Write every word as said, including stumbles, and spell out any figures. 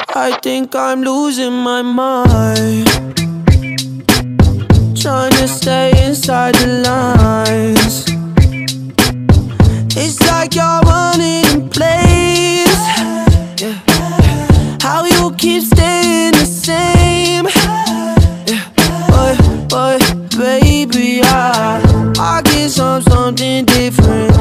I think I'm losing my mind, trying to stay inside the lines. It's like you're running in place, yeah. How you keep staying the same, yeah. But, but baby, I, I get some, something different.